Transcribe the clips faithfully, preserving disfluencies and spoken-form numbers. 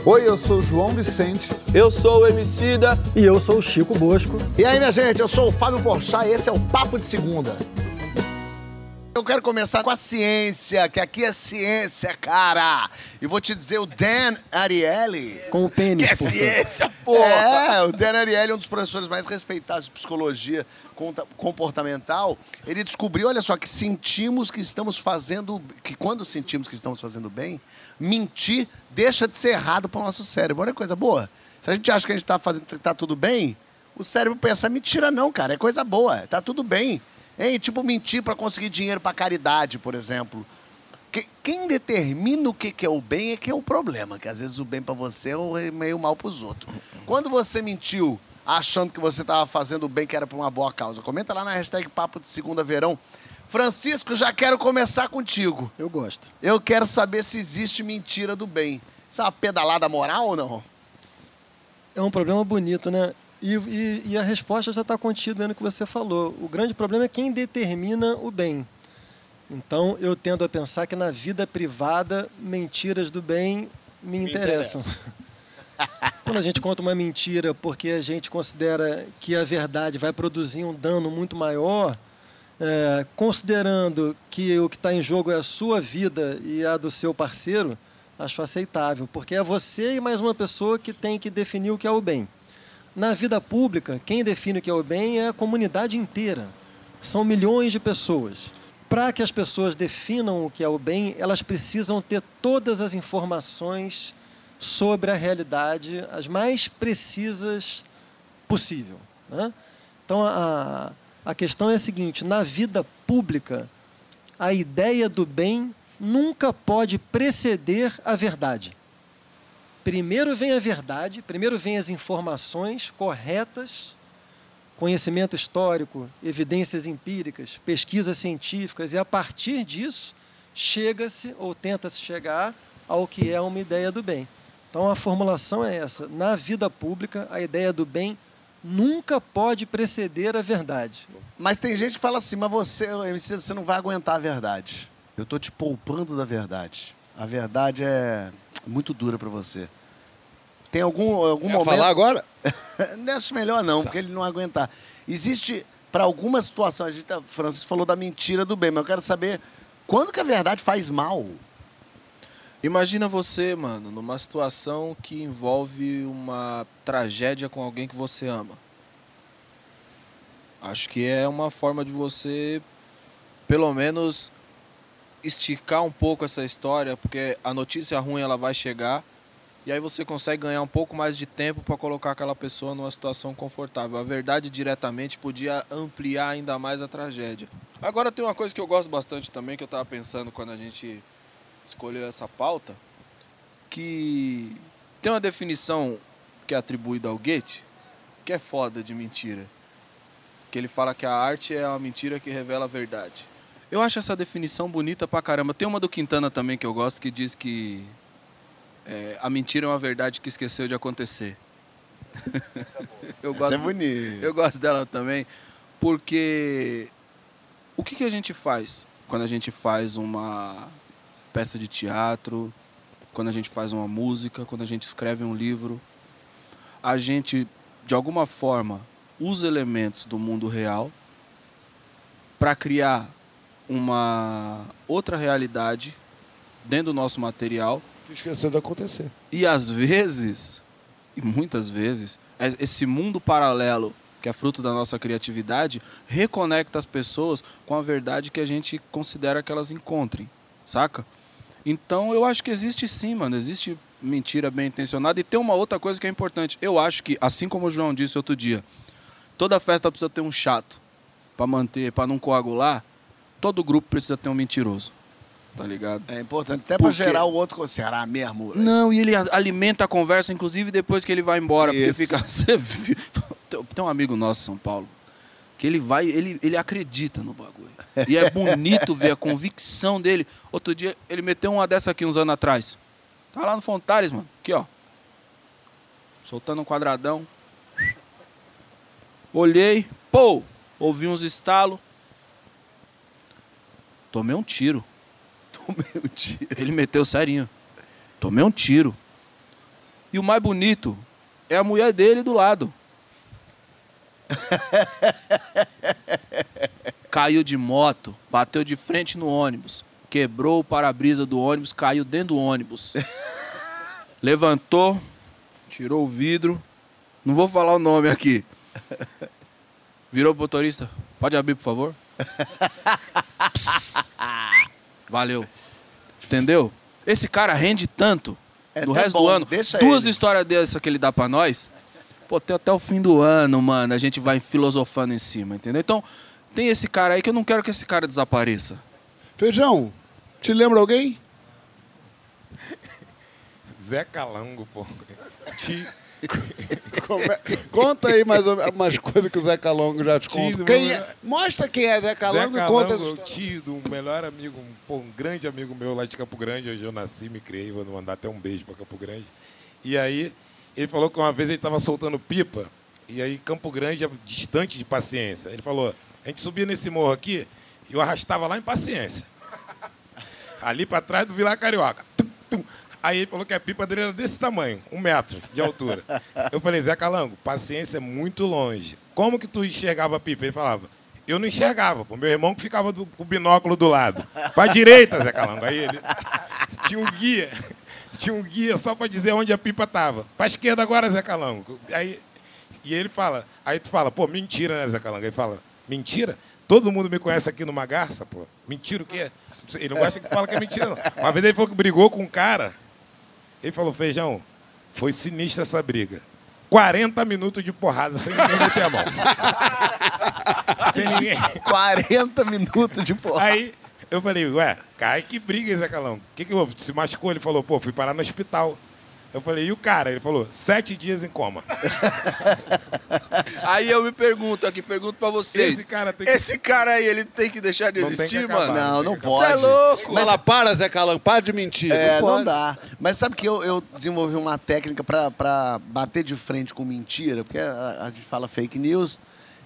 Oi, eu sou o João Vicente. Eu sou o Emicida. E eu sou o Chico Bosco. E aí, minha gente, eu sou o Fábio Porchat e esse é o Papo de Segunda. Eu quero começar com a ciência, que aqui é ciência, cara. E vou te dizer, o Dan Ariely... Com o pênis, que é porra. ciência, porra! É, o Dan Ariely é um dos professores mais respeitados de psicologia comportamental. Ele descobriu, olha só, que sentimos que estamos fazendo... Que quando sentimos que estamos fazendo bem, mentir deixa de ser errado para o nosso cérebro. Olha que coisa boa. Se a gente acha que a gente está fazendo, tá tudo bem, o cérebro pensa, mentira não, cara, é coisa boa, tá tudo bem. Hein? Tipo, mentir para conseguir dinheiro para caridade, por exemplo. Que, quem determina o que, que é o bem é que é o problema, que às vezes o bem para você é meio mal para os outros. Quando você mentiu achando que você estava fazendo o bem que era para uma boa causa, comenta lá na hashtag Papo de Segunda Verão. Francisco, já quero começar contigo. Eu gosto. Eu quero saber se existe mentira do bem. Isso é uma pedalada moral ou não? É um problema bonito, né? E, e, e a resposta já está contida no que você falou. O grande problema é quem determina o bem. Então, eu tendo a pensar que na vida privada, mentiras do bem me, me interessam. Interessa. Quando a gente conta uma mentira porque a gente considera que a verdade vai produzir um dano muito maior, é, considerando que o que está em jogo é a sua vida e a do seu parceiro, acho aceitável, porque é você e mais uma pessoa que tem que definir o que é o bem. Na vida pública, quem define o que é o bem é a comunidade inteira. São milhões de pessoas. Para que as pessoas definam o que é o bem, elas precisam ter todas as informações sobre a realidade, as mais precisas possível, né? Então, a, a questão é a seguinte, na vida pública, a ideia do bem nunca pode preceder a verdade. Primeiro vem a verdade, primeiro vem as informações corretas, conhecimento histórico, evidências empíricas, pesquisas científicas, e a partir disso chega-se ou tenta-se chegar ao que é uma ideia do bem. Então a formulação é essa, na vida pública a ideia do bem nunca pode preceder a verdade. Mas tem gente que fala assim, mas você, você não vai aguentar a verdade. Eu estou te poupando da verdade. A verdade é muito dura para você. Tem algum, algum Quer momento... falar agora? Acho melhor não, tá. Porque ele não aguentar. Existe, para alguma situação, a gente, a Francisco falou da mentira do bem, mas eu quero saber quando que a verdade faz mal? Imagina você, mano, numa situação que envolve uma tragédia com alguém que você ama. Acho que é uma forma de você, pelo menos, esticar um pouco essa história, porque a notícia ruim ela vai chegar e aí você consegue ganhar um pouco mais de tempo para colocar aquela pessoa numa situação confortável. A verdade diretamente podia ampliar ainda mais a tragédia. Agora tem uma coisa que eu gosto bastante também, que eu estava pensando quando a gente escolheu essa pauta, que tem uma definição que é atribuída ao Goethe, que é foda de mentira. Que ele fala que a arte é a mentira que revela a verdade. Eu acho essa definição bonita pra caramba. Tem uma do Quintana também que eu gosto, que diz que é, a mentira é uma verdade que esqueceu de acontecer. eu gosto, Isso é bonito. Eu gosto dela também, porque o que, que a gente faz quando a gente faz uma peça de teatro, quando a gente faz uma música, quando a gente escreve um livro? A gente, de alguma forma, usa elementos do mundo real para criar uma outra realidade dentro do nosso material. Que esqueceu de acontecer. E às vezes, e muitas vezes, esse mundo paralelo, que é fruto da nossa criatividade, reconecta as pessoas com a verdade que a gente considera que elas encontrem, saca? Então eu acho que existe sim, mano, existe mentira bem intencionada. E tem uma outra coisa que é importante. Eu acho que, assim como o João disse outro dia, toda festa precisa ter um chato para manter, para não coagular. Todo grupo precisa ter um mentiroso, tá ligado? É importante, até para gerar o outro, será mesmo? Não, e ele alimenta a conversa, inclusive depois que ele vai embora, Isso. porque fica... Você viu? Tem um amigo nosso em São Paulo, que ele vai, ele, ele acredita no bagulho. E é bonito ver a convicção dele. Outro dia, ele meteu uma dessa aqui uns anos atrás. Tá lá no Fontares, mano. Aqui, ó. Soltando um quadradão. Olhei, pô, ouvi uns estalos. Tomei um tiro. Tomei um tiro. Ele meteu serinho. Tomei um tiro. E o mais bonito é a mulher dele do lado. Caiu de moto, bateu de frente no ônibus, quebrou o para-brisa do ônibus, caiu dentro do ônibus. Levantou, tirou o vidro, não vou falar o nome aqui. Virou o motorista, pode abrir, por favor? Psss. Valeu. Entendeu? Esse cara rende tanto É no até resto bom, do ano. deixa Duas ele. histórias dessas que ele dá pra nós. Pô, tem até o fim do ano, mano. A gente vai filosofando em cima, entendeu? Então, tem esse cara aí que eu não quero que esse cara desapareça. Feijão, te lembra alguém? Zé Calango, pô. Te... Come- Conta aí mais ou menos umas coisas que o Zé Calango já te conta. Tio, Quem meu- é- Mostra quem é Zé Calango Zé e conta essa Calango, história. tio do melhor amigo, um, pô, um grande amigo meu lá de Campo Grande, onde eu nasci, me criei, vou mandar até um beijo para Campo Grande. E aí, ele falou que uma vez ele estava soltando pipa, e aí Campo Grande é distante de Paciência. Ele falou, a gente subia nesse morro aqui, e eu arrastava lá em Paciência. Ali para trás do Vila Carioca. Tum, tum. Aí ele falou que a pipa dele era desse tamanho, um metro de altura. Eu falei, Zé Calango, Paciência é muito longe. Como que tu enxergava a pipa? Ele falava, eu não enxergava, pô. Meu irmão que ficava do, com o binóculo do lado. Pra direita, Zé Calango. Aí ele tinha um guia, tinha um guia só pra dizer onde a pipa tava. Pra esquerda agora, Zé Calango. Aí, e ele fala, aí tu fala, pô, mentira, né, Zé Calango? Ele fala, mentira? Todo mundo me conhece aqui numa garça, pô. Mentira o quê? Ele não gosta que fala que é mentira, não. Uma vez ele falou que brigou com um cara. Ele falou, Feijão, foi sinistra essa briga. quarenta minutos de porrada sem ninguém meter a mão. Sem ninguém. quarenta minutos de porra. Aí eu falei, ué, cara, que briga, hein, Zé Calão? O que que houve? Se machucou? Ele falou, pô, fui parar no hospital. Eu falei, e o cara? Ele falou, sete dias em coma. Aí eu me pergunto aqui, pergunto pra vocês. Esse cara tem que- Esse cara aí, ele tem que deixar de Não tem que existir, acabar. mano? Não, não Você pode. é louco. Mas Fala, para, Zé Calango, para de mentir. É, pode. não dá. Mas sabe que eu, eu desenvolvi uma técnica pra, pra bater de frente com mentira, porque a, a gente fala fake news,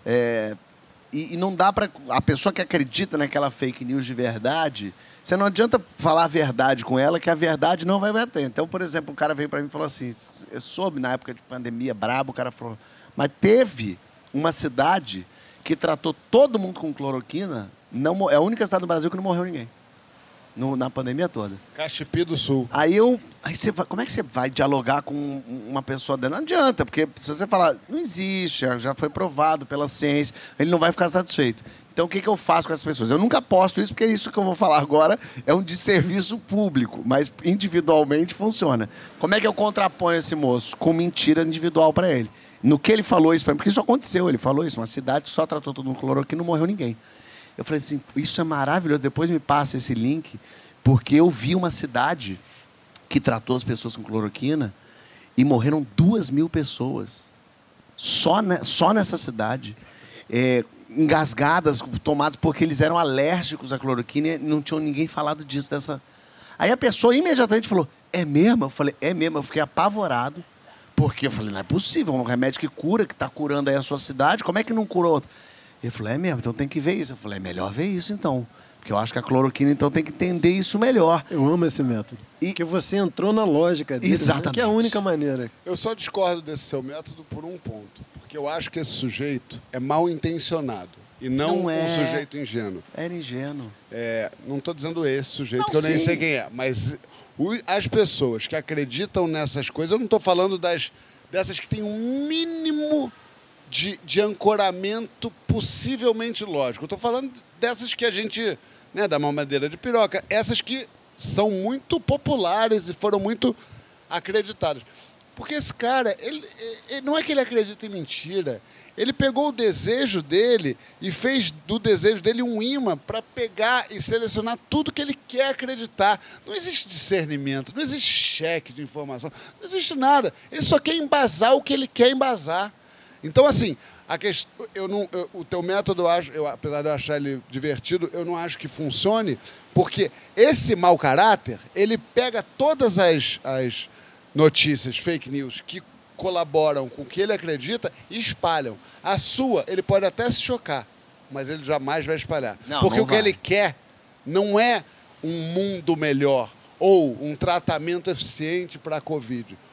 é, e, e não dá pra... A pessoa que acredita naquela fake news de verdade, você não adianta falar a verdade com ela, que a verdade não vai bater. Então, por exemplo, o cara veio pra mim e falou assim, eu soube na época de pandemia, brabo, o cara falou, mas teve uma cidade que tratou todo mundo com cloroquina, não, mo- é a única cidade do Brasil que não morreu ninguém. No- na pandemia toda. Caxipi do Sul. Aí eu. Aí você vai, como é que você vai dialogar com um- uma pessoa dela? Não adianta, porque se você falar, não existe, já- já foi provado pela ciência, ele não vai ficar satisfeito. Então o que, que eu faço com essas pessoas? Eu nunca posto isso, porque isso que eu vou falar agora é um desserviço público, mas individualmente funciona. Como é que eu contraponho esse moço? Com mentira individual para ele. No que ele falou isso para mim, porque isso aconteceu, ele falou isso, uma cidade que só tratou todo mundo com cloroquina e não morreu ninguém. Eu falei assim, isso é maravilhoso, depois me passa esse link, porque eu vi uma cidade que tratou as pessoas com cloroquina e morreram duas mil pessoas. Só, ne- só nessa cidade. É, engasgadas, tomadas porque eles eram alérgicos à cloroquina e não tinham ninguém falado disso. Dessa... Aí a pessoa imediatamente falou, é mesmo? Eu falei, é mesmo. Eu fiquei apavorado, porque eu falei, não é possível, um remédio que cura, que está curando aí a sua cidade, como é que não curou outra? Ele falou, é mesmo, então tem que ver isso. Eu falei, é melhor ver isso então. Porque eu acho que a cloroquina, então, tem que entender isso melhor. Eu amo esse método. E- Porque você entrou na lógica dele, né? Exatamente. Que é a única maneira. Eu só discordo desse seu método por um ponto. Porque eu acho que esse sujeito é mal intencionado. E não, Não é. um sujeito ingênuo. Era ingênuo. É, não estou dizendo esse sujeito, Não, que eu nem sim. sei quem é. Mas o- as pessoas que acreditam nessas coisas, eu não estou falando das, dessas que têm um mínimo de, de ancoramento possivelmente lógico. Eu estou falando dessas que a gente, né, dá mamadeira de piroca. Essas que são muito populares e foram muito acreditadas. Porque esse cara, ele, ele- não é que ele acredita em mentira. Ele pegou o desejo dele e fez do desejo dele um imã para pegar e selecionar tudo que ele quer acreditar. Não existe discernimento, não existe cheque de informação, não existe nada. Ele só quer embasar o que ele quer embasar. Então, assim, a questão, eu não, eu- o teu método, eu acho, eu, apesar de eu achar ele divertido, eu não acho que funcione, porque esse mau caráter, ele pega todas as, as notícias, fake news, que colaboram com o que ele acredita e espalham. A sua, ele pode até se chocar, mas ele jamais vai espalhar. Não, porque não o que vai. ele quer não é um mundo melhor ou um tratamento eficiente para a Covid.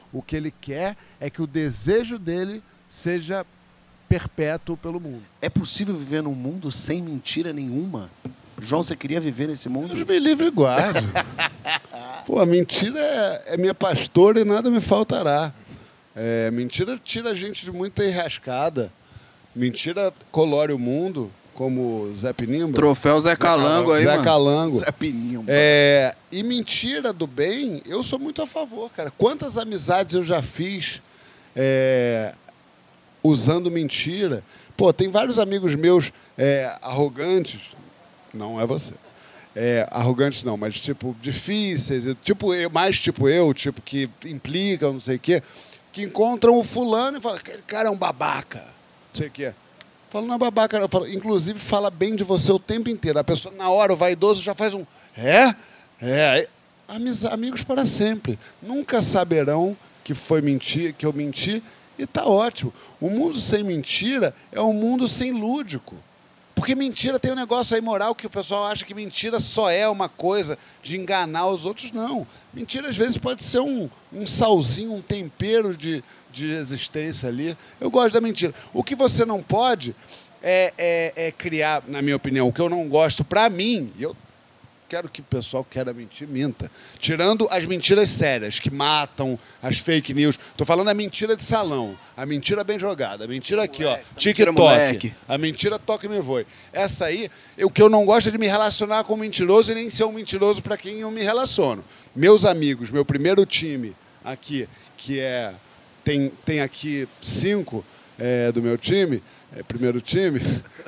O que ele quer é que o desejo dele seja perpétuo pelo mundo. É possível viver num mundo sem mentira nenhuma? João, você queria viver nesse mundo? Deus me livre e guarde. Pô, a mentira é, é minha pastora e nada me faltará. É, mentira tira a gente de muita enrascada. Mentira colore o mundo, como Zé Pinimba. Troféu Zé Calango aí, Zé mano. Calango. Zé Pinimba. É, e mentira do bem, eu sou muito a favor, cara. Quantas amizades eu já fiz é, usando mentira. Pô, tem vários amigos meus é, arrogantes, não é você, é, arrogantes não, mas tipo, difíceis, tipo eu, mais tipo eu, tipo que implicam, não sei o quê, que encontram o fulano e falam, aquele cara é um babaca, não sei o quê. Falo, não é babaca, eu falo, inclusive fala bem de você o tempo inteiro. A pessoa, na hora, o vaidoso já faz um, é? É. Amiz, amigos para sempre. Nunca saberão que foi mentir, que eu menti, e tá ótimo. O mundo sem mentira é um mundo sem lúdico. Porque mentira tem um negócio aí moral que o pessoal acha que mentira só é uma coisa de enganar os outros. Não. Mentira, às vezes, pode ser um, um salzinho, um tempero de, de existência ali. Eu gosto da mentira. O que você não pode é, é, é criar, na minha opinião, o que eu não gosto para mim, e eu quero que o pessoal queira mentir, minta. Tirando as mentiras sérias, que matam, as fake news. Tô falando a mentira de salão, a mentira bem jogada, a mentira aqui, moleque, ó, TikTok, moleque. a mentira toca e me voe. Essa aí, o que eu não gosto é de me relacionar com um mentiroso e nem ser um mentiroso para quem eu me relaciono. Meus amigos, meu primeiro time aqui, que é... Tem, tem aqui cinco é, do meu time, é, primeiro time,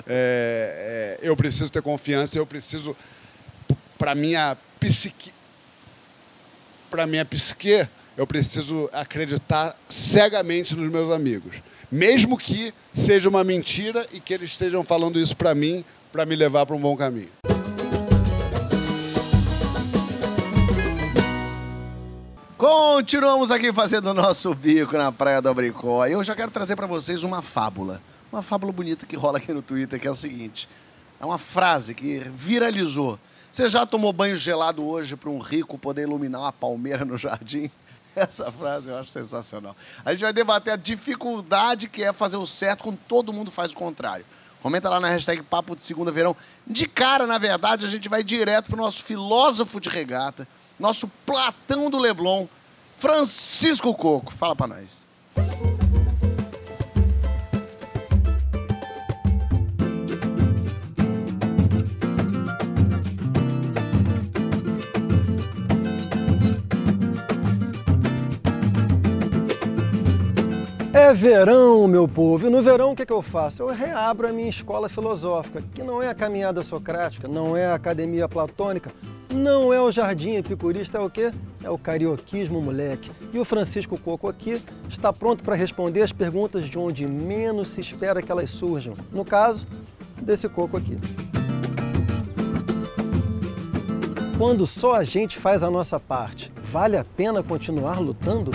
é, é, eu preciso ter confiança, eu preciso... Para minha psique, para minha psique, eu preciso acreditar cegamente nos meus amigos, mesmo que seja uma mentira e que eles estejam falando isso para mim, para me levar para um bom caminho. Continuamos aqui fazendo o nosso bico na Praia do Abricó. Eu já quero trazer para vocês uma fábula, uma fábula bonita que rola aqui no Twitter, que é o seguinte: é uma frase que viralizou. Você já tomou banho gelado hoje para um rico poder iluminar uma palmeira no jardim? Essa frase eu acho sensacional. A gente vai debater a dificuldade que é fazer o certo quando todo mundo faz o contrário. Comenta lá na hashtag Papo de Segunda Verão. De cara, na verdade, a gente vai direto para o nosso filósofo de regata, nosso Platão do Leblon, Francisco Coco. Fala para nós. É verão, meu povo, e no verão o que, que eu faço? Eu reabro a minha escola filosófica, que não é a caminhada socrática, não é a academia platônica, não é o jardim epicurista, é o quê? É o carioquismo, moleque. E o Francisco Coco aqui está pronto para responder as perguntas de onde menos se espera que elas surjam. No caso, desse Coco aqui. Quando só a gente faz a nossa parte, vale a pena continuar lutando?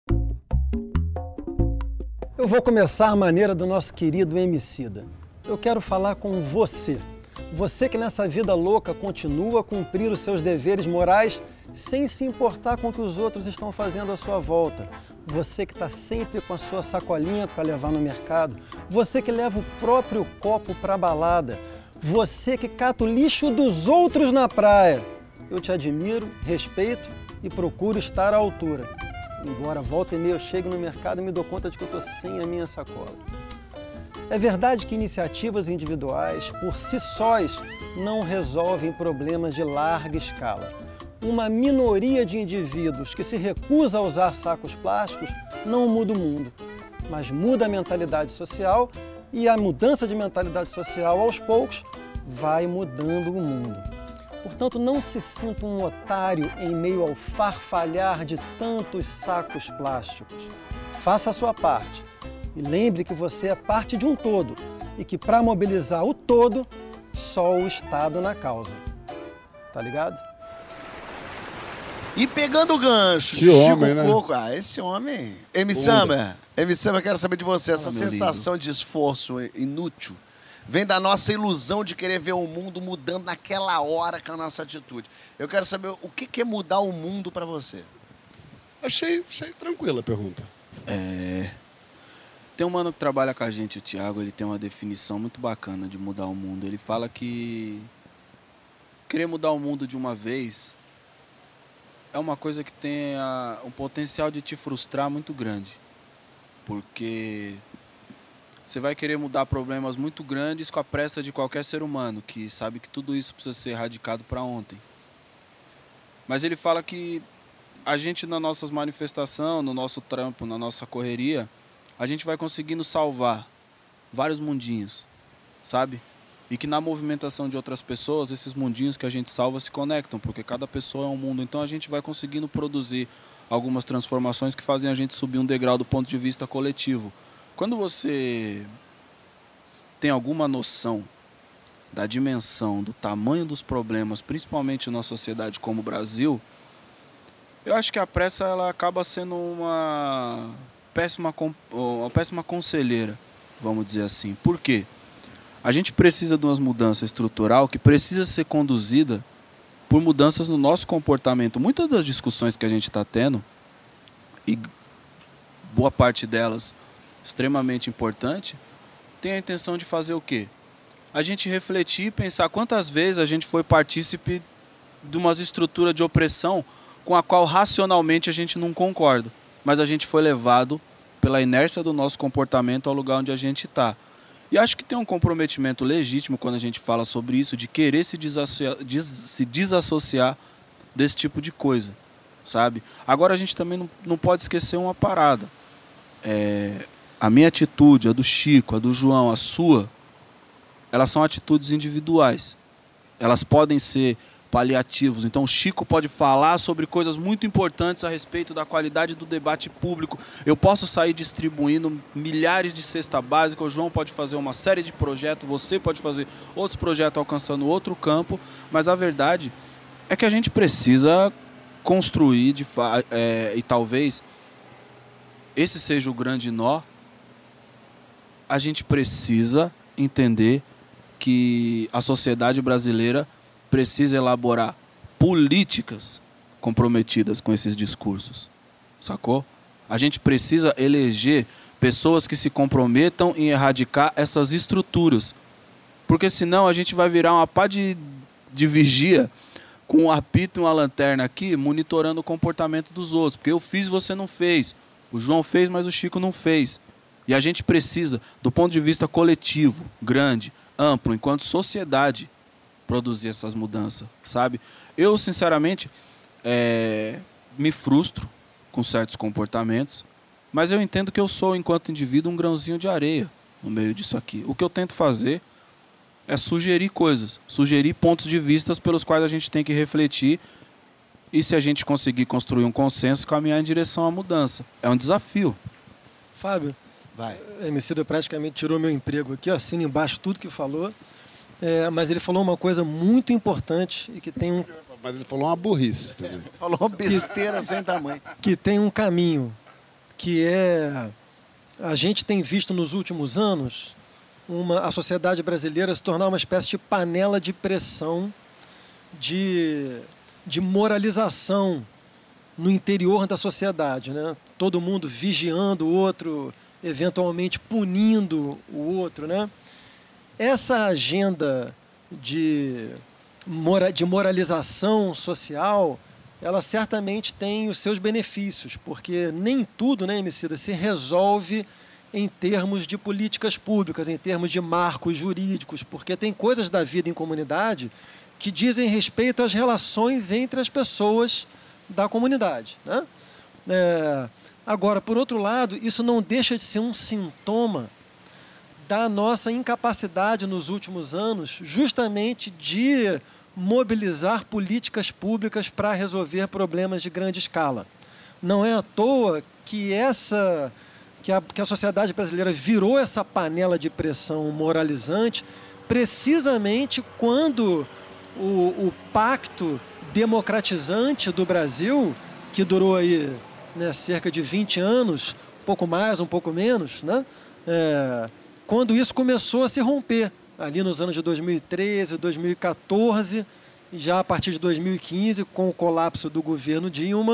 Eu vou começar a maneira do nosso querido Emicida. Eu quero falar com você. Você que nessa vida louca continua a cumprir os seus deveres morais sem se importar com o que os outros estão fazendo à sua volta. Você que está sempre com a sua sacolinha para levar no mercado. Você que leva o próprio copo para a balada. Você que cata o lixo dos outros na praia. Eu te admiro, respeito e procuro estar à altura. Embora volta e meia eu chegue no mercado e me dou conta de que eu estou sem a minha sacola. É verdade que iniciativas individuais, por si sós, não resolvem problemas de larga escala. Uma minoria de indivíduos que se recusa a usar sacos plásticos não muda o mundo, mas muda a mentalidade social e a mudança de mentalidade social, aos poucos, vai mudando o mundo. Portanto, não se sinta um otário em meio ao farfalhar de tantos sacos plásticos. Faça a sua parte e lembre que você é parte de um todo e que para mobilizar o todo, só o Estado na causa. Tá ligado? E pegando o gancho Que de homem, Chico né? Coco, ah, esse homem... M. Summer, M. Summer, eu quero saber de você, essa Fala, meu sensação de esforço inútil vem da nossa ilusão de querer ver o mundo mudando naquela hora com a nossa atitude. Eu quero saber o que é mudar o mundo para você. Achei, achei tranquila a pergunta. É... Tem um mano que trabalha com a gente, o Thiago, ele tem uma definição muito bacana de mudar o mundo. Ele fala que querer mudar o mundo de uma vez é uma coisa que tem a, um potencial de te frustrar muito grande. Porque você vai querer mudar problemas muito grandes com a pressa de qualquer ser humano, que sabe que tudo isso precisa ser erradicado para ontem. Mas ele fala que a gente, nas nossas manifestações, no nosso trampo, na nossa correria, a gente vai conseguindo salvar vários mundinhos, sabe? E que na movimentação de outras pessoas, esses mundinhos que a gente salva se conectam, porque cada pessoa é um mundo. Então a gente vai conseguindo produzir algumas transformações que fazem a gente subir um degrau do ponto de vista coletivo. Quando você tem alguma noção da dimensão, do tamanho dos problemas, principalmente numa sociedade como o Brasil, eu acho que a pressa ela acaba sendo uma péssima, uma péssima conselheira, vamos dizer assim. Por quê? A gente precisa de umas mudanças estrutural que precisa ser conduzida por mudanças no nosso comportamento. Muitas das discussões que a gente está tendo, e boa parte delas extremamente importante, tem a intenção de fazer o quê? A gente refletir e pensar quantas vezes a gente foi partícipe de uma estrutura de opressão com a qual racionalmente a gente não concorda, mas a gente foi levado pela inércia do nosso comportamento ao lugar onde a gente está. E acho que tem um comprometimento legítimo quando a gente fala sobre isso, de querer se desassociar, des, se desassociar desse tipo de coisa, sabe? Agora a gente também não, não pode esquecer uma parada. É, a minha atitude, a do Chico, a do João, a sua, elas são atitudes individuais. Elas podem ser paliativos. Então o Chico pode falar sobre coisas muito importantes a respeito da qualidade do debate público. Eu posso sair distribuindo milhares de cesta básica, o João pode fazer uma série de projetos, você pode fazer outros projetos alcançando outro campo, mas a verdade é que a gente precisa construir, de fa é, e talvez esse seja o grande nó, a gente precisa entender que a sociedade brasileira precisa elaborar políticas comprometidas com esses discursos, sacou? A gente precisa eleger pessoas que se comprometam em erradicar essas estruturas, porque senão a gente vai virar uma pá de, de vigia com um apito e uma lanterna aqui, monitorando o comportamento dos outros, porque eu fiz e você não fez, o João fez, mas o Chico não fez. E a gente precisa, do ponto de vista coletivo, grande, amplo, enquanto sociedade, produzir essas mudanças, sabe? Eu, sinceramente, é, me frustro com certos comportamentos, mas eu entendo que eu sou, enquanto indivíduo, um grãozinho de areia no meio disso aqui. O que eu tento fazer é sugerir coisas, sugerir pontos de vista pelos quais a gente tem que refletir e, se a gente conseguir construir um consenso, caminhar em direção à mudança. É um desafio. Fábio, vai. O Emicida praticamente tirou meu emprego aqui, eu assino embaixo tudo que falou. É, mas ele falou uma coisa muito importante e que tem um... Mas ele falou uma burrice. Também. Falou uma besteira sem tamanho. Que tem um caminho, que é... A gente tem visto nos últimos anos uma, a sociedade brasileira se tornar uma espécie de panela de pressão, de, de moralização no interior da sociedade, né? Todo mundo vigiando o outro, eventualmente punindo o outro, né? Essa agenda de, mora, de moralização social, ela certamente tem os seus benefícios, porque nem tudo, né, Emicida, se resolve em termos de políticas públicas, em termos de marcos jurídicos, porque tem coisas da vida em comunidade que dizem respeito às relações entre as pessoas da comunidade, né? É, agora, por outro lado, isso não deixa de ser um sintoma da nossa incapacidade nos últimos anos justamente de mobilizar políticas públicas para resolver problemas de grande escala. Não é à toa que, essa, que, a, que a sociedade brasileira virou essa panela de pressão moralizante precisamente quando o, o pacto democratizante do Brasil, que durou aí, né, cerca de vinte anos, um pouco mais, um pouco menos, né? É, quando isso começou a se romper, ali nos anos de dois mil e treze, dois mil e quatorze, e já a partir de dois mil e quinze, com o colapso do governo Dilma,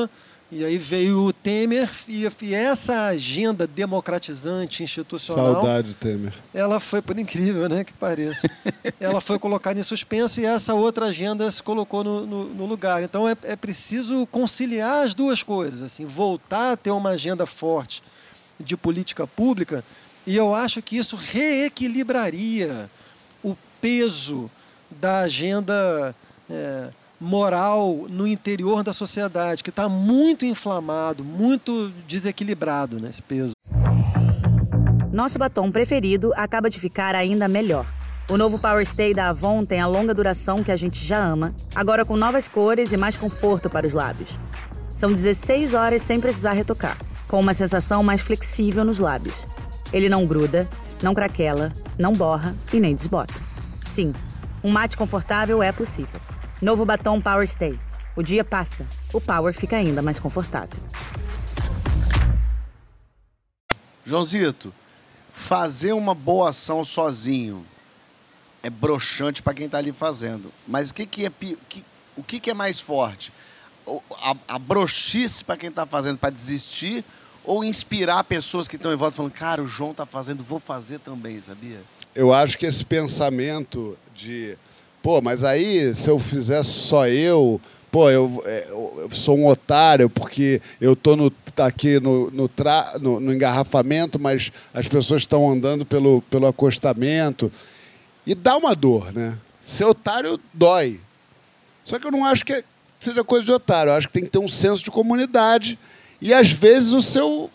E aí veio o Temer e, e essa agenda democratizante institucional... Saudade, Temer. Ela foi, por incrível, né, que pareça, ela foi colocada em suspenso e essa outra agenda se colocou no, no, no lugar. Então é, é preciso conciliar as duas coisas, assim, voltar a ter uma agenda forte de política pública, e eu acho que isso reequilibraria o peso da agenda... É, moral no interior da sociedade, que está muito inflamado, muito desequilibrado nesse peso. Nosso batom preferido acaba de ficar ainda melhor. O novo Power Stay da Avon tem a longa duração que a gente já ama, agora com novas cores e mais conforto para os lábios. São dezesseis horas sem precisar retocar, com uma sensação mais flexível nos lábios. Ele não gruda, não craquela, não borra e nem desbota. Sim, um mate confortável é possível. Novo batom Power Stay. O dia passa, o Power fica ainda mais confortável. Joãozito, fazer uma boa ação sozinho é broxante para quem está ali fazendo. Mas o que, que, é, que, o que, que é mais forte? A, a broxice para quem está fazendo para desistir ou inspirar pessoas que estão em volta falando, cara, o João está fazendo, vou fazer também, sabia? Eu acho que esse pensamento de... Pô, mas aí, se eu fizesse só eu, pô, eu, eu sou um otário porque eu tô no, aqui no, no, tra, no, no engarrafamento, mas as pessoas estão andando pelo, pelo acostamento. E dá uma dor, né? Ser otário dói. Só que eu não acho que seja coisa de otário. Eu acho que tem que ter um senso de comunidade. E, às vezes, o seu...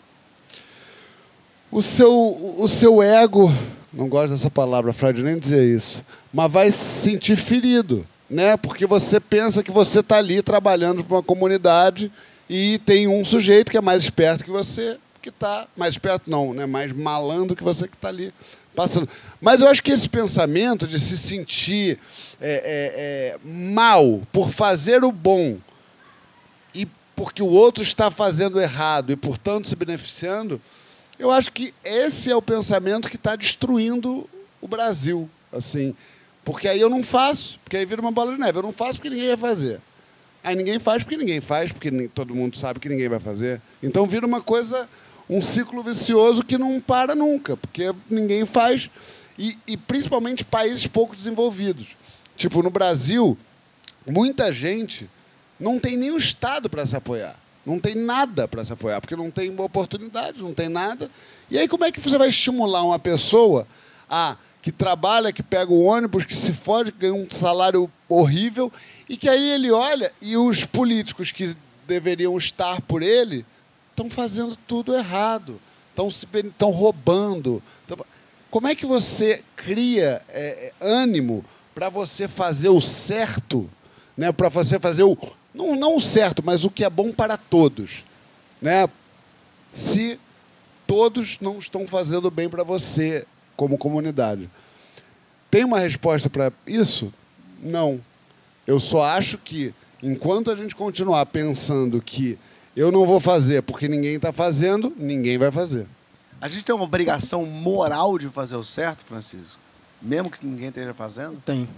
O seu, o seu ego... Não gosto dessa palavra, Freud nem dizer isso. Mas vai se sentir ferido, né? Porque você pensa que você está ali trabalhando para uma comunidade e tem um sujeito que é mais esperto que você, que está... Mais esperto não, né? Mais malandro que você que está ali passando. Mas eu acho que esse pensamento de se sentir é, é, é, mal por fazer o bom e porque o outro está fazendo errado e, portanto, se beneficiando... Eu acho que esse é o pensamento que está destruindo o Brasil, assim. Porque aí eu não faço, porque aí vira uma bola de neve. Eu não faço porque ninguém vai fazer. Aí ninguém faz porque ninguém faz, porque nem, todo mundo sabe que ninguém vai fazer. Então vira uma coisa, um ciclo vicioso que não para nunca, porque ninguém faz. E, e principalmente países pouco desenvolvidos. Tipo, no Brasil, muita gente não tem nem o Estado para se apoiar. Não tem nada para se apoiar, porque não tem oportunidade, não tem nada. E aí como é que você vai estimular uma pessoa a, que trabalha, que pega o ônibus, que se fode, que ganha um salário horrível, e que aí ele olha e os políticos que deveriam estar por ele estão fazendo tudo errado, estão se estão roubando. Tão... Como é que você cria é, ânimo para você fazer o certo, né? Para você fazer o... Não, não o certo, mas o que é bom para todos, né? Se todos não estão fazendo bem para você, como comunidade. Tem uma resposta para isso? Não. Eu só acho que, enquanto a gente continuar pensando que eu não vou fazer porque ninguém está fazendo, ninguém vai fazer. A gente tem uma obrigação moral de fazer o certo, Francisco? Mesmo que ninguém esteja fazendo? Tem.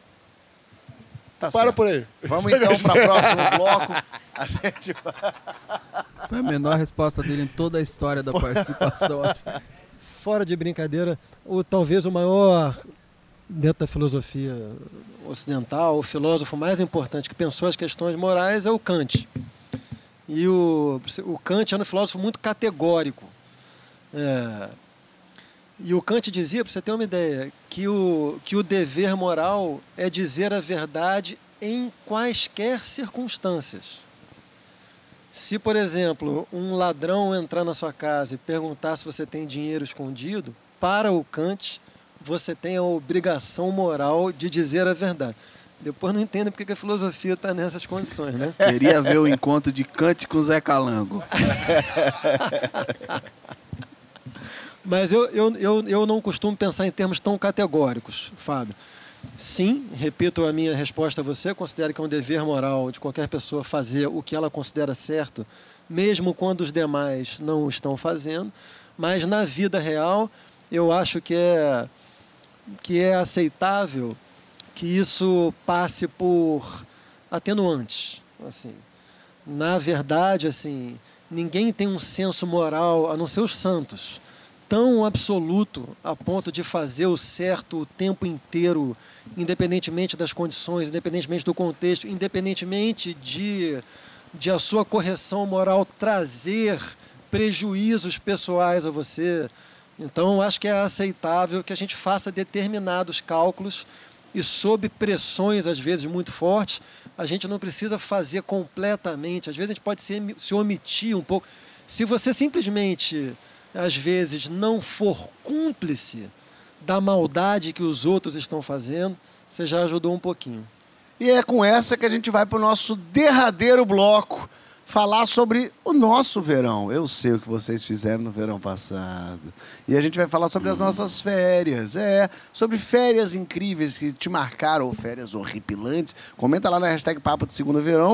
Tá Para certo. por aí. Vamos então para o próximo bloco. A gente... Foi a menor resposta dele em toda a história da participação. Fora de brincadeira, o, talvez o maior, dentro da filosofia ocidental, o filósofo mais importante que pensou as questões morais é o Kant. E o, o Kant era um filósofo muito categórico. É, e o Kant dizia, para você ter uma ideia, que o, que o dever moral é dizer a verdade em quaisquer circunstâncias. Se, por exemplo, um ladrão entrar na sua casa e perguntar se você tem dinheiro escondido, para o Kant, você tem a obrigação moral de dizer a verdade. Depois não entendo porque que a filosofia está nessas condições, né? Queria ver o encontro de Kant com Zé Calango. Mas eu, eu, eu, eu não costumo pensar em termos tão categóricos, Fábio. Sim, repito a minha resposta a você, considero que é um dever moral de qualquer pessoa fazer o que ela considera certo, mesmo quando os demais não o estão fazendo, mas na vida real eu acho que é, que é aceitável que isso passe por atenuantes. Assim. Na verdade, assim, ninguém tem um senso moral, a não ser os santos, tão absoluto a ponto de fazer o certo o tempo inteiro, independentemente das condições, independentemente do contexto, independentemente de, de a sua correção moral trazer prejuízos pessoais a você. Então, acho que é aceitável que a gente faça determinados cálculos e sob pressões, às vezes, muito fortes, a gente não precisa fazer completamente. Às vezes, a gente pode se, se omitir um pouco. Se você simplesmente, às vezes, não for cúmplice da maldade que os outros estão fazendo, você já ajudou um pouquinho. E é com essa que a gente vai para o nosso derradeiro bloco, falar sobre o nosso verão. Eu sei o que vocês fizeram no verão passado. E a gente vai falar sobre as nossas férias. É, sobre férias incríveis que te marcaram, ou férias horripilantes. Comenta lá na hashtag Papo de Segunda Verão.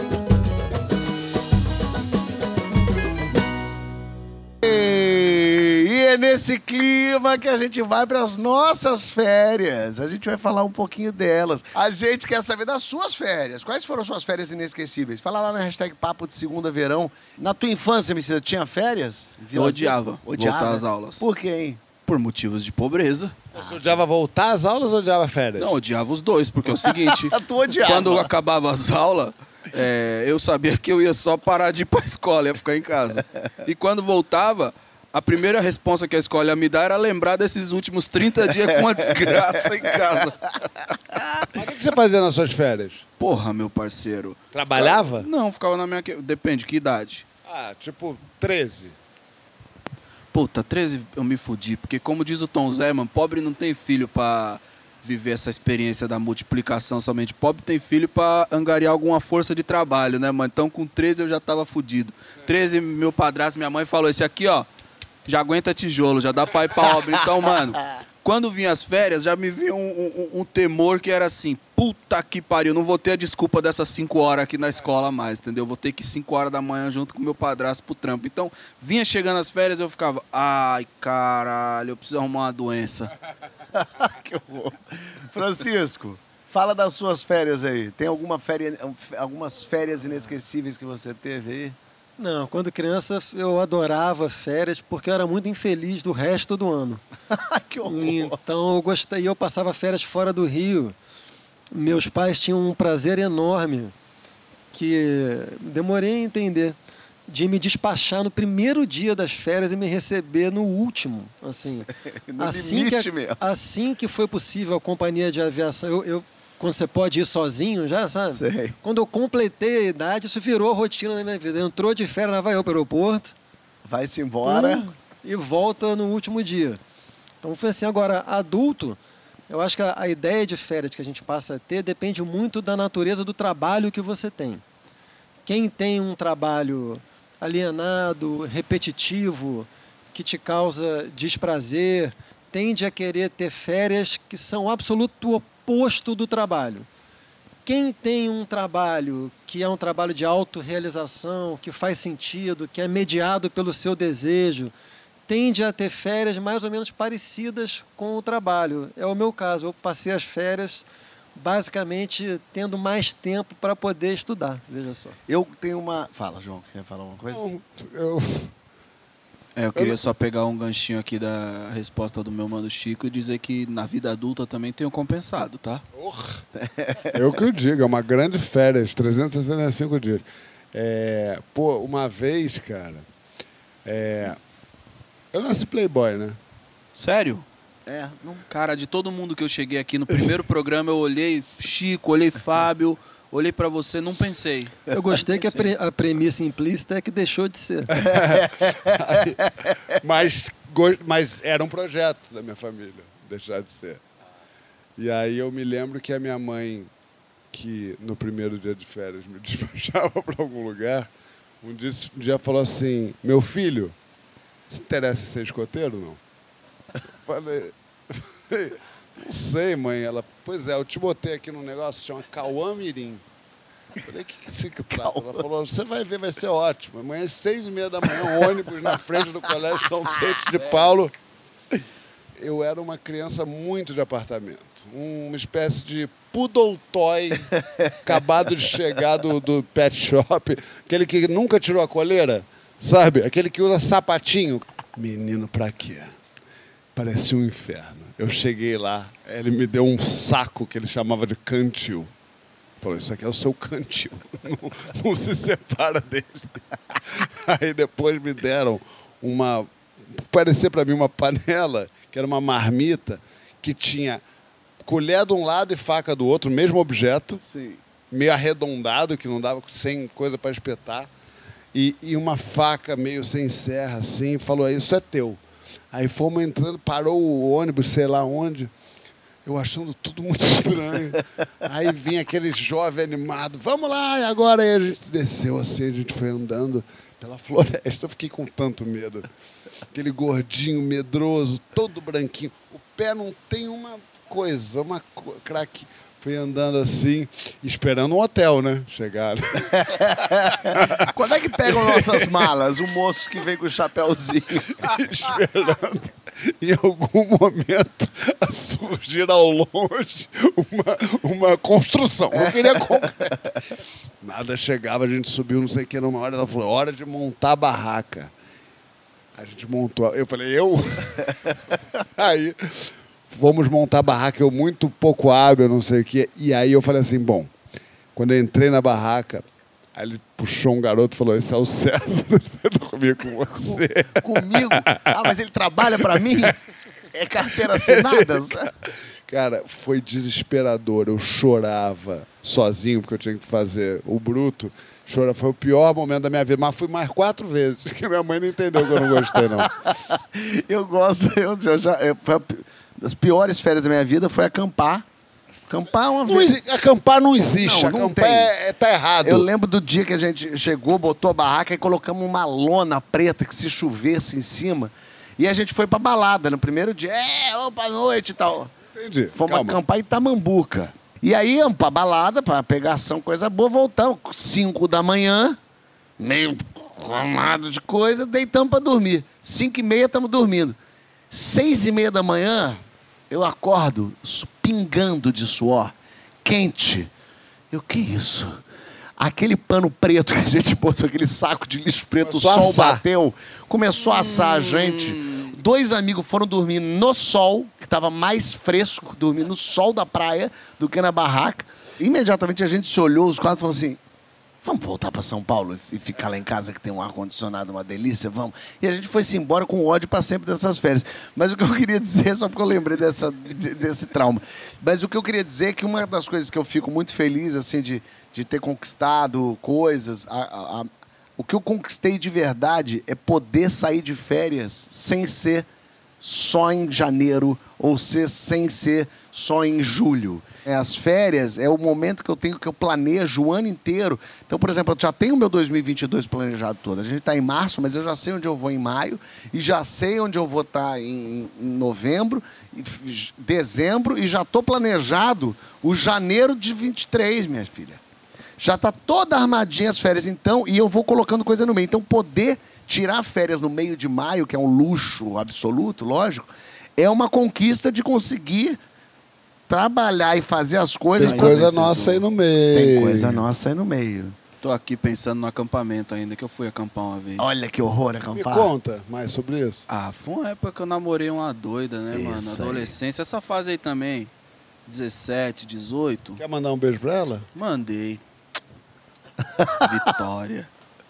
E é nesse clima que a gente vai para as nossas férias. A gente vai falar um pouquinho delas. A gente quer saber das suas férias. Quais foram suas férias inesquecíveis? Fala lá na hashtag Papo de Segunda Verão. Na tua infância, Emicida, tinha férias? Eu odiava, Odiava voltar às aulas. Por quê, hein? Por motivos de pobreza. Você odiava voltar às aulas ou odiava férias? Não, odiava os dois, porque é o seguinte... Tu odiava. Quando acabava as aulas, é, eu sabia que eu ia só parar de ir pra escola, ia ficar em casa. E quando voltava... A primeira resposta que a escola ia me dar era lembrar desses últimos trinta dias com uma desgraça em casa. Mas o que você fazia nas suas férias? Porra, meu parceiro. Trabalhava? Ficava... Não, ficava na minha... Depende, que idade? Ah, tipo treze. Puta, treze eu me fudi. Porque como diz o Tom Zé, mano, pobre não tem filho pra viver essa experiência da multiplicação somente. Pobre tem filho pra angariar alguma força de trabalho, né, mano? Então com treze eu já tava fudido. treze, meu padrasto, minha mãe falou, esse aqui, ó, já aguenta tijolo, já dá pra ir pra obra. Então, mano, quando vinha as férias, já me vinha um, um, um temor que era assim, puta que pariu, não vou ter a desculpa dessas cinco horas aqui na escola mais, entendeu? Vou ter que ir cinco horas da manhã junto com meu padrasto pro trampo. Então, vinha chegando as férias, eu ficava, ai, caralho, eu preciso arrumar uma doença. Que horror. Francisco, fala das suas férias aí. Tem alguma férias, algumas férias inesquecíveis que você teve aí? Não, quando criança eu adorava férias porque eu era muito infeliz do resto do ano. Que horror. Então eu gostei, eu passava férias fora do Rio. Meus pais tinham um prazer enorme, que demorei a entender, de me despachar no primeiro dia das férias e me receber no último. Assim, no assim, limite que, mesmo. assim que foi possível a companhia de aviação, eu, eu quando você pode ir sozinho já, sabe? Sei. Quando eu completei a idade, isso virou rotina na minha vida. Entrou de férias, lá vai eu para o aeroporto. Vai-se embora. Um, e volta no último dia. Então foi assim. Agora, adulto, eu acho que a, a ideia de férias que a gente passa a ter depende muito da natureza do trabalho que você tem. Quem tem um trabalho alienado, repetitivo, que te causa desprazer, tende a querer ter férias que são o absoluto oposto do trabalho. Quem tem um trabalho que é um trabalho de autorrealização, que faz sentido, que é mediado pelo seu desejo, tende a ter férias mais ou menos parecidas com o trabalho. É o meu caso. Eu passei as férias basicamente tendo mais tempo para poder estudar. Veja só. Eu tenho uma... Fala, João, quer falar alguma coisa? Não, eu... É, eu queria só pegar um ganchinho aqui da resposta do meu mano Chico e dizer que na vida adulta também tenho compensado, tá? Porra. Eu que eu digo, é uma grande férias, trezentos e sessenta e cinco dias. É, pô, uma vez, cara, é, eu nasci playboy, né? Sério? É, não... Cara, de todo mundo que eu cheguei aqui no primeiro programa, eu olhei Chico, olhei Fábio, olhei pra você, não pensei. Eu gostei que a, pre a premissa implícita é que deixou de ser. mas, mas era um projeto da minha família, deixar de ser. E aí eu me lembro que a minha mãe, que no primeiro dia de férias me despachava para algum lugar, um dia, um dia falou assim, meu filho, se interessa em ser escoteiro ou não? Eu falei, não sei, mãe. Ela, pois é, eu te botei aqui num negócio que chama Cauã Mirim. Eu falei, o que, que se trata? Ela falou, você vai ver, vai ser ótimo. Amanhã às seis e meia da manhã, um ônibus na frente do Colégio São Vicente de Paulo. eu era uma criança muito de apartamento. Uma espécie de poodle toy acabado de chegar do, do pet shop. Aquele que nunca tirou a coleira, sabe? Aquele que usa sapatinho. Menino, pra quê? Parecia um inferno. Eu cheguei lá, ele me deu um saco que ele chamava de cantil. Falou, isso aqui é o seu cantil. Não, não se separa dele. Aí depois me deram uma... Parecia para mim uma panela, que era uma marmita, que tinha colher de um lado e faca do outro, mesmo objeto. Sim. Meio arredondado, que não dava, sem coisa para espetar. E, e uma faca meio sem serra, assim, e falou, isso é teu. Aí fomos entrando, parou o ônibus, sei lá onde, eu achando tudo muito estranho. Aí vinha aquele jovem animado, vamos lá, e agora? Aí a gente desceu assim, a gente foi andando pela floresta, eu fiquei com tanto medo. Aquele gordinho medroso, todo branquinho, o pé não tem uma coisa, uma co- craque. Fui andando assim, esperando um hotel, né? Chegar. Quando é que pegam nossas malas? O moço que vem com o chapéuzinho. Esperando. Em algum momento surgir ao longe uma, uma construção. Eu queria concreto. Nada chegava, a gente subiu, não sei o que, numa hora, ela falou, hora de montar a barraca. A gente montou. Eu falei, eu? Aí... Vamos montar a barraca, eu muito pouco hábil, não sei o quê. E aí eu falei assim, bom, quando eu entrei na barraca, aí ele puxou um garoto e falou, esse é o César, vai dormir com você. Comigo? Ah, mas ele trabalha pra mim? É carteira assinada? Cara, foi desesperador. Eu chorava sozinho, porque eu tinha que fazer o bruto. Chora, foi o pior momento da minha vida. Mas fui mais quatro vezes, porque minha mãe não entendeu que eu não gostei, não. Eu gosto, eu já... já eu, foi a, as piores férias da minha vida foi acampar. Acampar uma Não vez. exi- acampar não existe. Não, não acampar tem. é, é, tá errado. Eu lembro do dia que a gente chegou, botou a barraca e colocamos uma lona preta que se chovesse em cima. E a gente foi pra balada no primeiro dia. É, opa, noite e tal. Entendi. Fomos Calma. acampar em Tamambuca. E aí, íamos pra balada, pra pegação, coisa boa, voltamos. Cinco da manhã, meio arrumado de coisa, deitamos pra dormir. Cinco e meia, estamos dormindo. Seis e meia da manhã, eu acordo su- pingando de suor, quente. Eu, que isso? Aquele pano preto que a gente botou, aquele saco de lixo preto, Começou o a sol assar. bateu, começou a assar a gente. Dois amigos foram dormir no sol, que estava mais fresco, dormir no sol da praia do que na barraca. Imediatamente a gente se olhou, os quatro e falou assim, vamos voltar para São Paulo e ficar lá em casa que tem um ar-condicionado, uma delícia, vamos. E a gente foi-se embora com ódio para sempre dessas férias. Mas o que eu queria dizer, só porque eu lembrei dessa, de- desse trauma, mas o que eu queria dizer é que uma das coisas que eu fico muito feliz, assim, de, de ter conquistado coisas, a- a- a- o que eu conquistei de verdade é poder sair de férias sem ser só em janeiro ou ser sem ser só em julho. É, as férias é o momento que eu tenho, que eu planejo o ano inteiro. Então, por exemplo, eu já tenho o meu dois mil e vinte e dois planejado todo. A gente está em março, mas eu já sei onde eu vou em maio e já sei onde eu vou estar em, em novembro, e f- dezembro e já estou planejado o janeiro de vinte e três, minha filha. Já está toda armadinha as férias, então, e eu vou colocando coisa no meio. Então, poder tirar férias no meio de maio, que é um luxo absoluto, lógico, é uma conquista de conseguir trabalhar e fazer as coisas. Tem pra- coisa nossa aí no meio. Tem coisa nossa aí no meio. Tô aqui pensando no acampamento ainda, que eu fui acampar uma vez. Olha que horror Me acampar. conta mais sobre isso. Ah, foi uma época que eu namorei uma doida, né, mano? Isso aí. Adolescência, essa fase aí também. dezessete, dezoito. Quer mandar um beijo pra ela? Mandei. Vitória.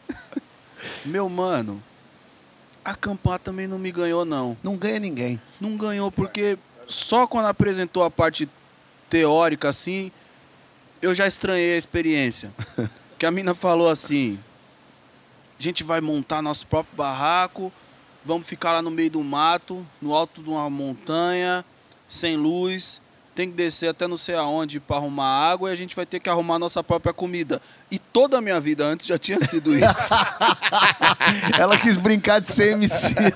Meu mano, acampar também não me ganhou, não. Não ganha ninguém. Não ganhou porque só quando apresentou a parte teórica, assim, eu já estranhei a experiência. Que a mina falou assim, a gente vai montar nosso próprio barraco, vamos ficar lá no meio do mato, no alto de uma montanha, sem luz, tem que descer até não sei aonde para arrumar água e a gente vai ter que arrumar nossa própria comida. E toda a minha vida antes já tinha sido isso. Ela quis brincar de ser emicida.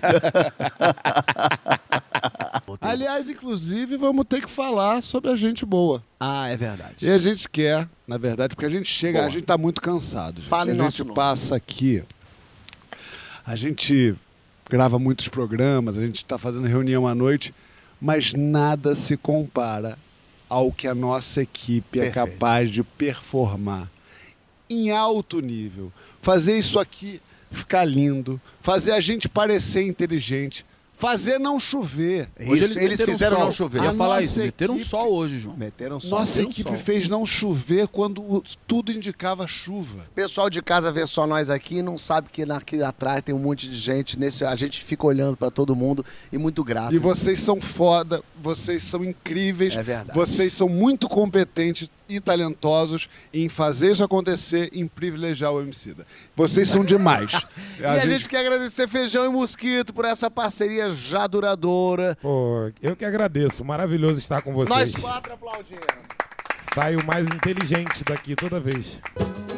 Aliás, inclusive, vamos ter que falar sobre a gente boa. Ah, é verdade. E a gente quer, na verdade, porque a gente chega, Boa. a gente tá muito cansado. Gente. Fala em a nosso gente nome. passa aqui, a gente grava muitos programas, a gente está fazendo reunião à noite, mas nada se compara ao que a nossa equipe é Perfeito. capaz de performar em alto nível. Fazer isso aqui ficar lindo, fazer a gente parecer inteligente, fazer não chover. Isso, eles, eles meteram fizeram sol. não chover. Eu ia A falar nossa isso, meteram um equipe- sol hoje, João. Meteram sol. Nossa meteram equipe sol. fez não chover quando o- tudo indicava chuva. Pessoal de casa vê só nós aqui e não sabe que aqui atrás tem um monte de gente. Nesse, a gente fica olhando pra todo mundo e muito grato. E vocês são foda, vocês são incríveis, É verdade. vocês são muito competentes e talentosos em fazer isso acontecer, em privilegiar o Emicida. Vocês são demais. E a, gente... quer agradecer Feijão e Mosquito por essa parceria já duradoura. Pô, eu que agradeço. Maravilhoso estar com vocês. Nós quatro aplaudindo. Saio mais inteligente daqui toda vez.